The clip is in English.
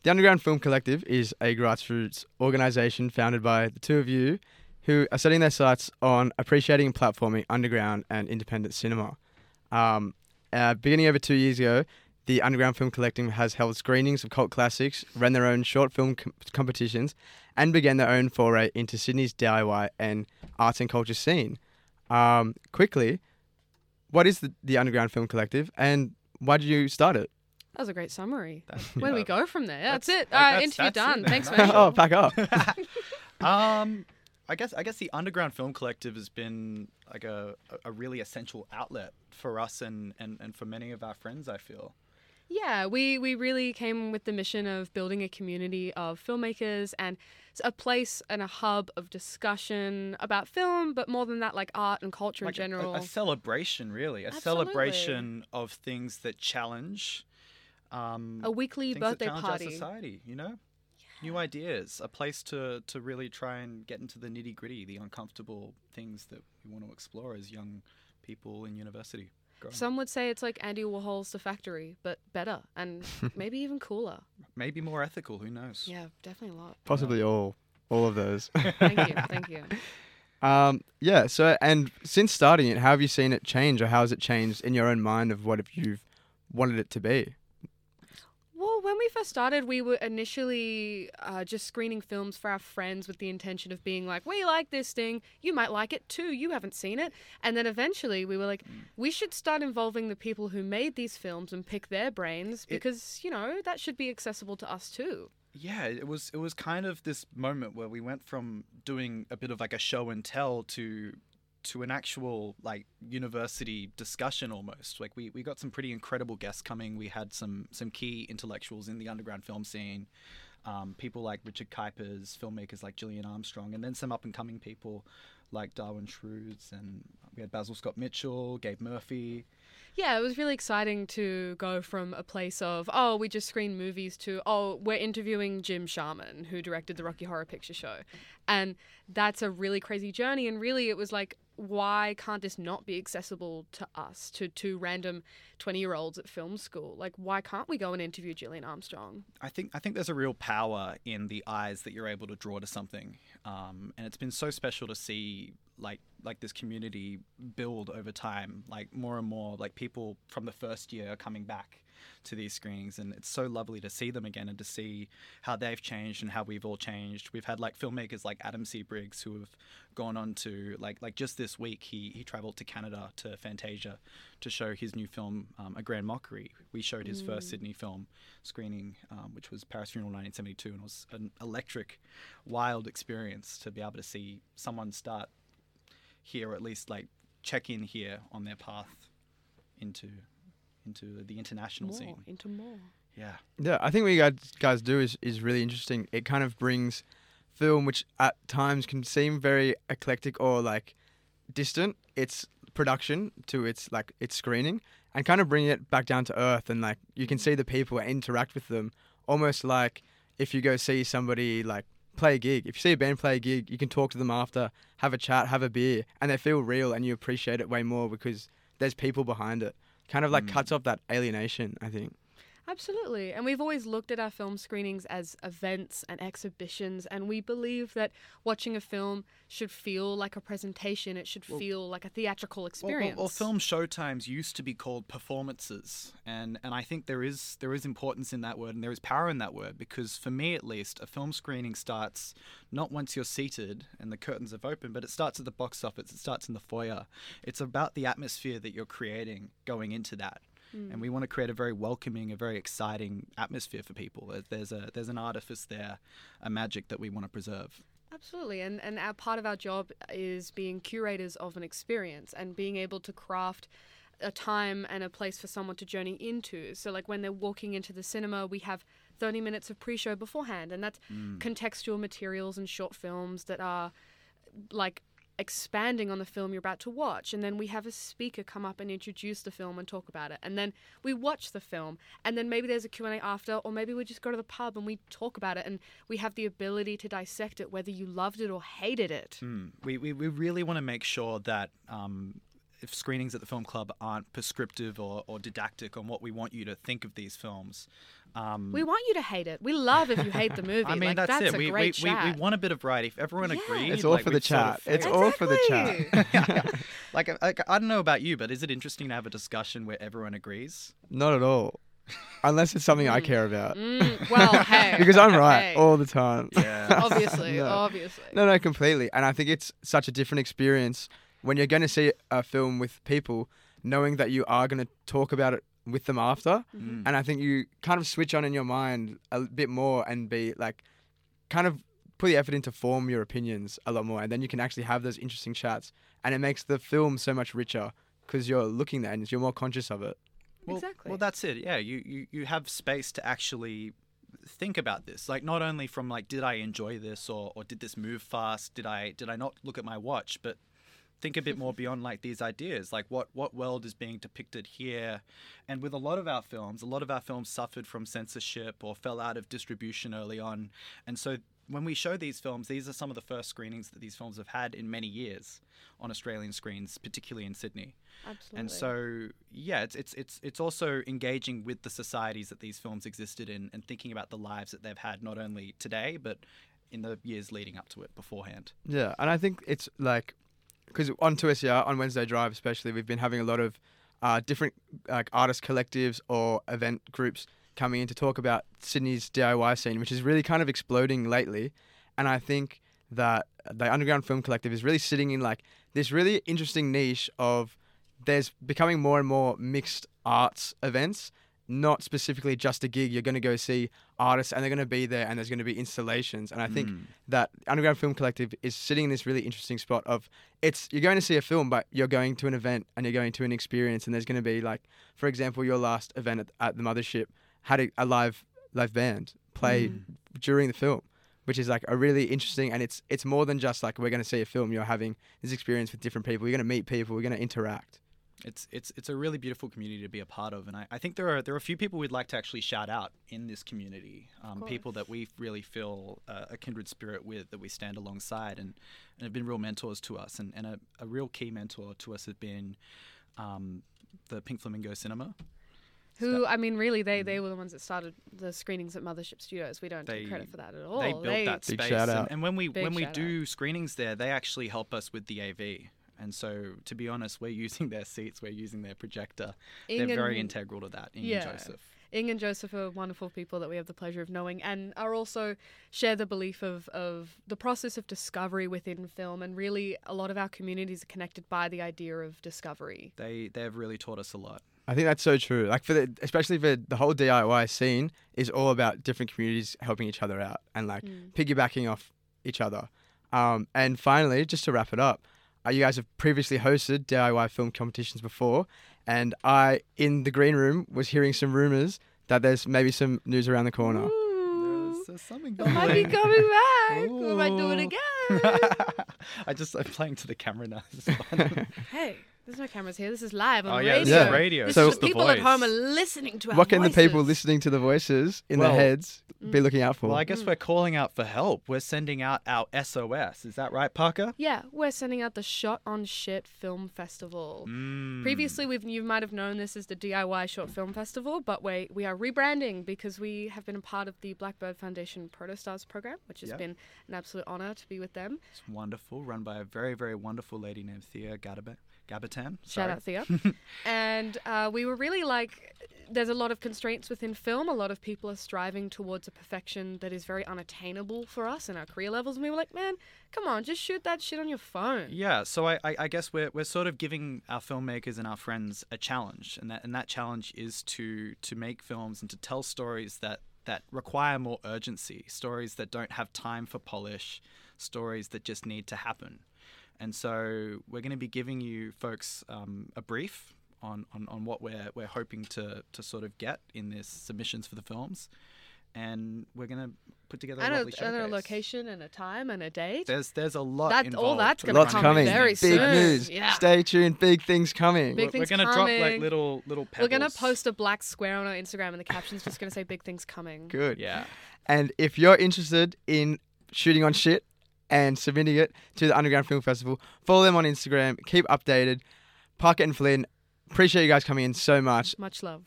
The Underground Film Collective is a grassroots organisation founded by the two of you who are setting their sights on appreciating and platforming underground and independent cinema. Beginning over 2 years ago, the Underground Film Collective has held screenings of cult classics, ran their own short film competitions, and began their own foray into Sydney's DIY and arts and culture scene. Quickly, what is the Underground Film Collective, and why did you start it? That was a great summary. Yeah. Where do we go from there? That's it. Interview that's done. it. Thanks, Nice. mate. Oh, pack up. I guess the Underground Film Collective has been like a really essential outlet for us and for many of our friends, I feel. Yeah, we really came with the mission of building a community of filmmakers and a place and a hub of discussion about film, but more than that, like art and culture Like in general. a celebration, really. A Absolutely. celebration of things that challenge A weekly things that birthday challenge party. our society, you know? New ideas, a place to really try and get into the nitty-gritty, the uncomfortable things that we want to explore as young people in university. growing. Some would say it's like Andy Warhol's The Factory, but better and maybe even cooler. Maybe more ethical, who knows? Yeah, definitely a lot. Possibly all of those. Thank you. Yeah. So, and since starting it, how have you seen it change, or how has it changed in your own mind of what if you've wanted it to be? Well, when we first started, we were initially just screening films for our friends with the intention of being like, we like this thing, you might like it too, you haven't seen it. And then eventually we were like, we should start involving the people who made these films and pick their brains because, that should be accessible to us too. Yeah, it was kind of this moment where we went from doing a bit of like a show and tell to an actual like university discussion almost. Like we got some pretty incredible guests coming. We had some key intellectuals in the underground film scene, people like Richard Kuipers, filmmakers like Gillian Armstrong, and then some up and coming people like Darwin Shrews, and we had Basil Scott Mitchell, Gabe Murphy. Yeah, it was really exciting to go from a place of, we just screen movies to, we're interviewing Jim Sharman, who directed the Rocky Horror Picture Show. And that's a really crazy journey. And really it was like, why can't this not be accessible to us, to two random 20-year-olds at film school? Like, why can't we go and interview Gillian Armstrong? I think there's a real power in the eyes that you're able to draw to something, and it's been so special to see like this community build over time. Like more and more, like people from the first year are coming back to these screenings, and it's so lovely to see them again and to see how they've changed and how we've all changed. We've had like filmmakers like Adam C. Briggs who have gone on to like just this week he traveled to Canada to Fantasia to show his new film A Grand Mockery. We showed his first Sydney film screening, which was Paris Funeral 1972, and it was an electric, wild experience to be able to see someone start here, or at least like check in here on their path into the international scene. Into more. Yeah. Yeah, I think what you guys do is really interesting. It kind of brings film, which at times can seem very eclectic or like distant, its production to its screening, and kind of bringing it back down to earth, and like you can see the people and interact with them, almost like if you go see somebody like play a gig. If you see a band play a gig, you can talk to them after, have a chat, have a beer, and they feel real and you appreciate it way more because there's people behind it. Kind of like cuts off that alienation, I think. Absolutely. And we've always looked at our film screenings as events and exhibitions, and we believe that watching a film should feel like a presentation. It should feel like a theatrical experience. Well, film showtimes used to be called performances, and I think there is importance in that word, and there is power in that word, because for me at least, a film screening starts not once you're seated and the curtains have opened, but it starts at the box office, it starts in the foyer. It's about the atmosphere that you're creating going into that. And we want to create a very welcoming, a very exciting atmosphere for people. There's an artifice there, a magic that we want to preserve. Absolutely. And our part of our job is being curators of an experience and being able to craft a time and a place for someone to journey into. So like when they're walking into the cinema, we have 30 minutes of pre-show beforehand, and that's contextual materials and short films that are like expanding on the film you're about to watch, and then we have a speaker come up and introduce the film and talk about it, and then we watch the film, and then maybe there's a Q&A after, or maybe we just go to the pub and we talk about it, and we have the ability to dissect it whether you loved it or hated it. We really want to make sure that if screenings at the film club aren't prescriptive or didactic on what we want you to think of these films. We want you to hate it. We love if you hate the movie. I mean, like, that's it. a we great chat. want a bit of variety. If everyone agreed, It's all like, for the we'd sort of chat. It's fail. all for the Exactly. chat. Like, I don't know about you, but is it interesting to have a discussion where everyone agrees? Not at all. Unless it's something I care about. Well, hey. Because I'm right Hey. all the time. Yeah. Obviously, No. obviously. No, completely. And I think it's such a different experience when you're going to see a film with people, knowing that you are going to talk about it with them after. Mm. And I think you kind of switch on in your mind a bit more and be like, kind of put the effort into form your opinions a lot more. And then you can actually have those interesting chats. And it makes the film so much richer because you're looking there and you're more conscious of it. Well, Exactly. Well, that's it. Yeah, you have space to actually think about this. Like, not only from like, did I enjoy this or did this move fast? Did I not look at my watch? But think a bit more beyond like these ideas. Like, what world is being depicted here? And with a lot of our films suffered from censorship or fell out of distribution early on. And so when we show these films, these are some of the first screenings that these films have had in many years on Australian screens, particularly in Sydney. Absolutely. And so, yeah, it's also engaging with the societies that these films existed in and thinking about the lives that they've had, not only today, but in the years leading up to it beforehand. Yeah. And I think it's like, because on 2SER, on Wednesday Drive especially, we've been having a lot of different like artist collectives or event groups coming in to talk about Sydney's DIY scene, which is really kind of exploding lately. And I think that the Underground Film Collective is really sitting in like this really interesting niche of there's becoming more and more mixed arts events, not specifically just a gig. You're going to go see artists and they're going to be there and there's going to be installations. And I think that Underground Film Collective is sitting in this really interesting spot of you're going to see a film, but you're going to an event and you're going to an experience. And there's going to be like, for example, your last event at the Mothership had a live band play during the film, which is like a really interesting, and it's more than just like we're going to see a film. You're having this experience with different people. You're going to meet people. We're going to interact. It's a really beautiful community to be a part of, and I think there are a few people we'd like to actually shout out in this community, people that we really feel a kindred spirit with, that we stand alongside, and have been real mentors to us, and a real key mentor to us has been the Pink Flamingo Cinema. Who, I mean, really, they were the ones that started the screenings at Mothership Studios. We don't take credit for that at all. They built that Big space, shout out. and when we Big do screenings there, they actually help us with the AV. And so, to be honest, we're using their seats, we're using their projector. They're very integral to that. Ing and Joseph. Ing and Joseph are wonderful people that we have the pleasure of knowing, and are also share the belief of the process of discovery within film. And really, a lot of our communities are connected by the idea of discovery. They've really taught us a lot. I think that's so true. Like especially for the whole DIY scene is all about different communities helping each other out and like piggybacking off each other. And finally, just to wrap it up, you guys have previously hosted DIY film competitions before, and I, in the green room, was hearing some rumors that there's maybe some news around the corner. There's something I might be coming back. We might do it again. I'm playing to the camera now. This is fun. Hey, there's no cameras here. This is live on Yeah, radio. this is radio. This So- is the people at voice. home are listening to our What can the people voices. listening to the voices in Well, their heads be looking out for? Well, I guess we're calling out for help. We're sending out our SOS. Is that right, Parker? Yeah, we're sending out the Shot on Shit Film Festival. Previously, you might have known this as the DIY Short Film Festival, but we are rebranding because we have been a part of the Blackbird Foundation Protostars program, which has Yep. been an absolute honor to be with them. It's wonderful, run by a very, very wonderful lady named Thea Gabatin. Shout out Thea. And we were really like, there's a lot of constraints within film. A lot of people are striving towards a perfection that is very unattainable for us in our career levels. And we were like, man, come on, just shoot that shit on your phone. Yeah, so I guess we're sort of giving our filmmakers and our friends a challenge, and that challenge is to make films and to tell stories that require more urgency, stories that don't have time for polish, stories that just need to happen. And so we're going to be giving you folks a brief on what we're hoping to sort of get in this submissions for the films, and we're going to put together a lovely showcase. And a location and a time and a date. There's a lot involved. All that's going to Lots come coming. very Big soon. news. Yeah. Stay tuned. Big things coming. Big We're things going to drop like coming. little pebbles. We're going to post a black square on our Instagram, and the caption's just going to say big things coming. Good. Yeah. And if you're interested in shooting on shit and submitting it to the Underground Film Festival, follow them on Instagram. Keep updated. Parker and Flynn, appreciate you guys coming in so much. Much love.